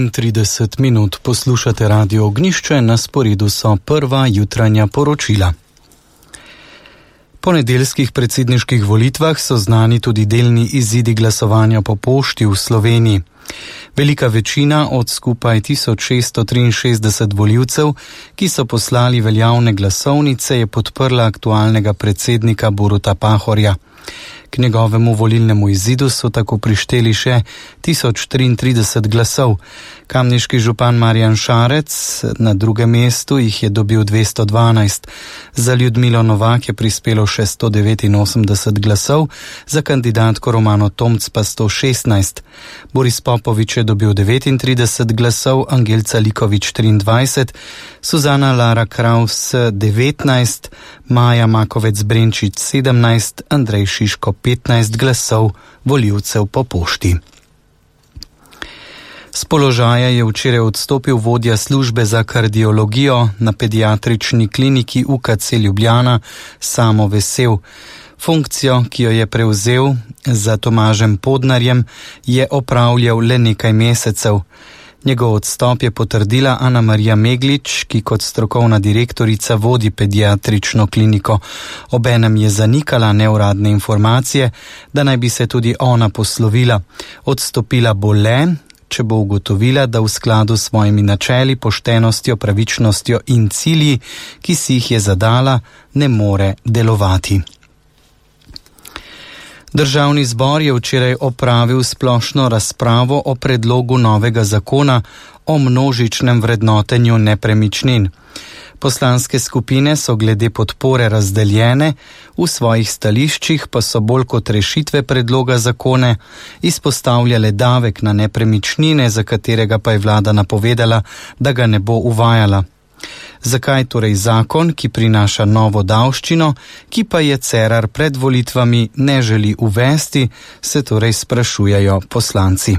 30 minut poslušate Radio Ognjišče, na sporedu so prva jutranja poročila. Po nedeljskih predsedniških volitvah so znani tudi delni izidi glasovanja po pošti v Sloveniji. Velika večina od skupaj 1663 volivcev, ki so poslali veljavne glasovnice, je podprla aktualnega predsednika Boruta Pahorja. K njegovemu volilnemu izidu so tako prišteli še 1033 glasov. Kamniški župan Marjan Šarec na drugem mestu jih je dobil 212. Za Ljudmilo Novak je prispelo še 189 glasov, za kandidatko Romano Tomc pa 116. Boris Popovič je dobil 39 glasov, Angelca Likovič 23, Suzana Lara Kraus 19, Maja Makovec Brenčič 17, Andrej Šiško 15 glasov volivcev po pošti. Z položaja je včeraj odstopil vodja službe za kardiologijo na pediatrični kliniki UKC Ljubljana Samo Vesel. Funkcijo, ki jo je prevzel za Tomažem Podnarjem, je opravljal le nekaj mesecev. Njegov odstop je potrdila Ana Marija Meglič, ki kot strokovna direktorica vodi pediatrično kliniko. Obenem je zanikala neuradne informacije, da naj bi se tudi ona poslovila. Odstopila bo le, če bo ugotovila, da v skladu s svojimi načeli, poštenostjo, pravičnostjo in cilji, ki si jih je zadala, ne more delovati. Državni zbor je včeraj opravil splošno razpravo o predlogu novega zakona o množičnem vrednotenju nepremičnin. Poslanske skupine so glede podpore razdeljene, v svojih stališčih pa so bolj kot rešitve predloga zakona izpostavljale davek na nepremičnine, za katerega pa je vlada napovedala, da ga ne bo uvajala. Zakaj torej zakon, ki prinaša novo davščino, ki pa je Cerar pred volitvami ne želi uvesti, se torej sprašujejo poslanci.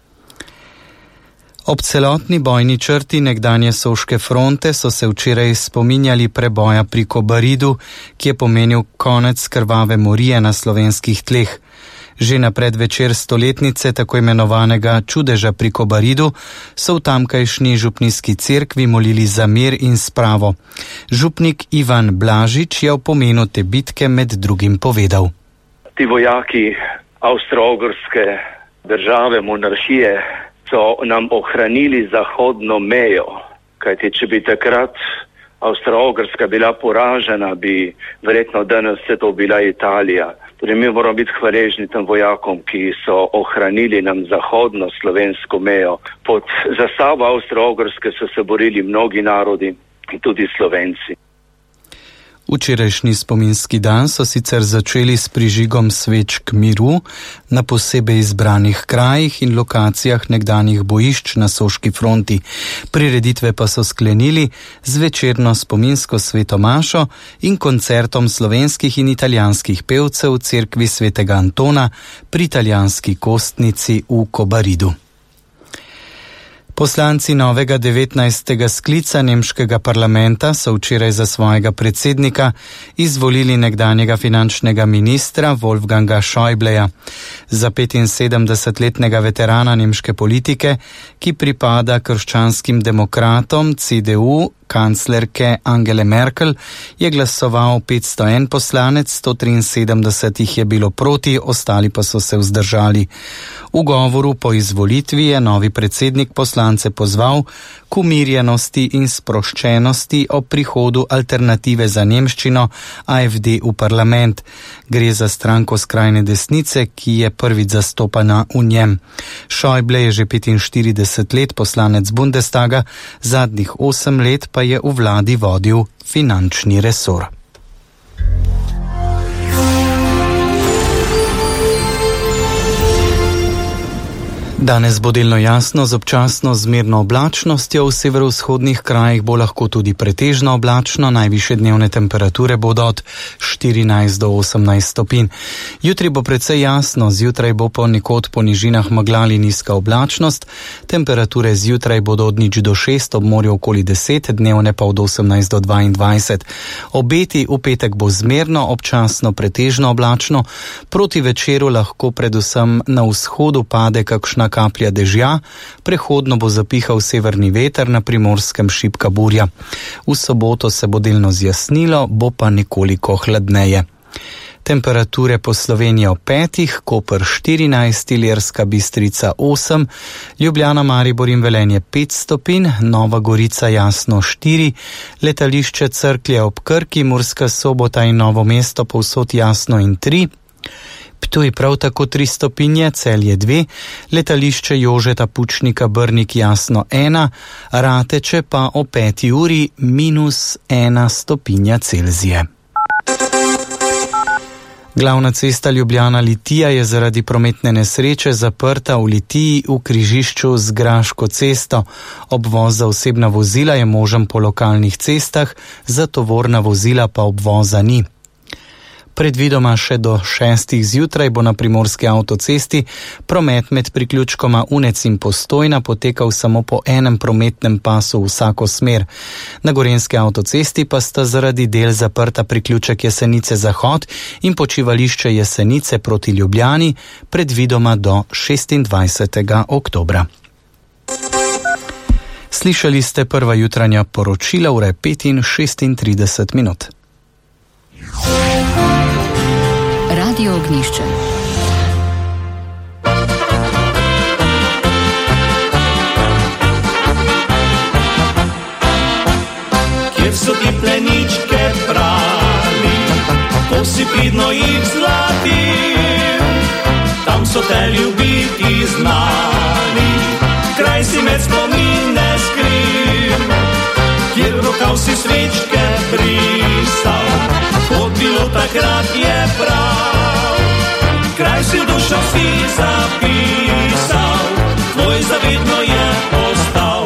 Ob celotni bojni črti nekdanje Soške fronte so se včeraj spominjali preboja pri Kobaridu, ki je pomenil konec krvave morije na slovenskih tleh. Že na predvečer stoletnice tako imenovanega čudeža pri Kobaridu so v tamkajšnji župnijski cerkvi molili za mir in spravo. Župnik Ivan Blažič je o pomenu te bitke med drugim povedal. Ti vojaki avstro-ogrske države, monarhije, so nam ohranili zahodno mejo, kajti če bi takrat Avstro-Ogrska bila poražena, bi verjetno danes vse to bila Italija. Torej mi moramo biti hvaležni tem vojakom, ki so ohranili nam zahodno slovensko mejo. Pod zastavo Avstro-Ogrske so se borili mnogi narodi in tudi Slovenci. Včerajšnji spominski dan so sicer začeli s prižigom svečk miru na posebej izbranih krajih in lokacijah nekdanjih bojišč na Soški fronti. Prireditve pa so sklenili z večerno spominsko sveto mašo in koncertom slovenskih in italijanskih pevcev v cerkvi svetega Antona pri italijanski Kostnici v Kobaridu. Poslanci novega 19. sklica nemškega parlamenta so včeraj za svojega predsednika izvolili nekdanjega finančnega ministra Wolfganga Schäubleja. Za 75-letnega veterana nemške politike, ki pripada krščanskim demokratom CDU, kanclerke Angele Merkel, je glasoval 501 poslanec, 173 jih je bilo proti, ostali pa so se vzdržali. V govoru po izvolitvi je novi predsednik poslance pozval k umirjenosti in sproščenosti ob prihodu alternative za nemščino AfD v parlament. Gre za stranko skrajne desnice, ki je prvič zastopana v njem. Schäuble je že 45 let poslanec Bundestaga, zadnjih 8 let pa je v vladi vodil finančni resor. Danes bo delno jasno z občasno zmerno oblačnostjo, v severovzhodnih krajih bo lahko tudi pretežno oblačno, najvišje dnevne temperature bodo od 14 do 18 stopinj. Jutri bo precej jasno, zjutraj bo ponekod po nižinah megla ali nizka oblačnost, temperature zjutraj bodo od 0 do 6, ob morju okoli 10, dnevne pa od 18 do 22. Obeti v petek bo zmerno, občasno pretežno oblačno, proti večeru lahko predvsem na vzhodu pade kakšna snežna kaplja dežja, prehodno bo zapihal severni veter, na Primorskem šibka burja. V soboto se bo delno zjasnilo, bo pa nekoliko hladneje. Temperature po Sloveniji ob 5, Koper 14, Ilirska Bistrica 8, Ljubljana, Maribor in Velenje 5 stopinj, Nova Gorica jasno 4, letališče Cerklje ob Krki, Murska Sobota in Novo mesto povsod jasno in 3, Ptuj prav tako 3 stopinje, Celje 2, letališče Jožeta Pučnika Brnik jasno 1, Rateče pa o 5 uri -1 stopinja Celzije. Glavna cesta Ljubljana-Litija je zaradi prometne nesreče zaprta v Litiji v križišču z Graško cesto. Obvoz za osebna vozila je možen po lokalnih cestah, za tovorna vozila pa obvoza ni. Predvidoma še do 6 zjutraj bo na Primorski avtocesti promet med priključkoma Unec in Postojna potekal samo po enem prometnem pasu v vsako smer. Na Gorenjski avtocesti pa sta zaradi del zaprta priključek Jesenice Zahod in počivališče Jesenice proti Ljubljani, predvidoma do 26. oktobra. Slišali ste prva jutranja poročila, ure 5:36. Radio Ognjišče. Kjer so ti pleničke prali, ko si pridno jih zlatil, tam so te ljubiti znali, kraj si med spomine skril, kjer v rokav si svečke brisal, kot bilo takrat je prav, kraj si v dušo si zapisal, tvoj zavedno je ostal.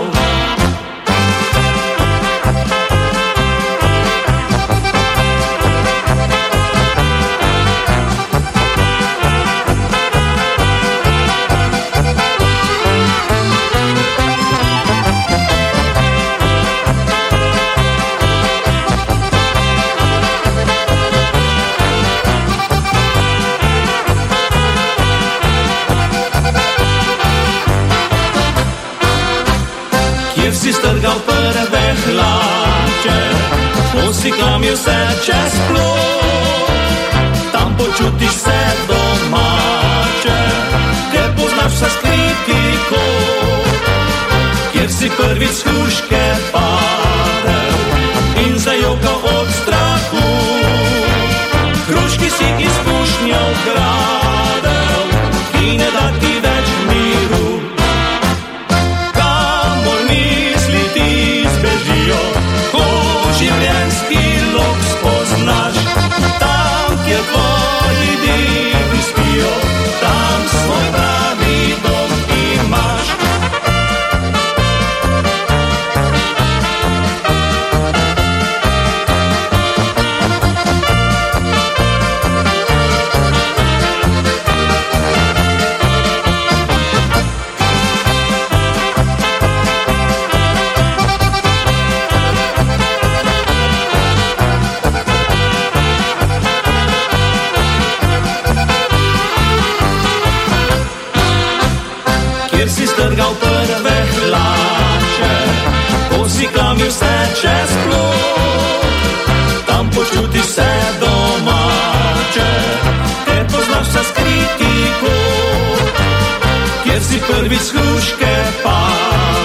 Si strgal prve hlače, posiklamil se čez plot, tam počutiš se domače, ker poznaš vse skriti kot, kjer si prvič s hruške padel in zajokal od strahu, hruški si izkušnjo kradel, ki ne da ti več miru. Življenjski lok spoznaš, tam, kjer tvoji divi spijo, tam svoj pravi dom imaš. Strgal prve hlače, posiklamil se čez plot, tam počutiš se domače, ker poznaš vse skriti kot, kjer si prvič s hruške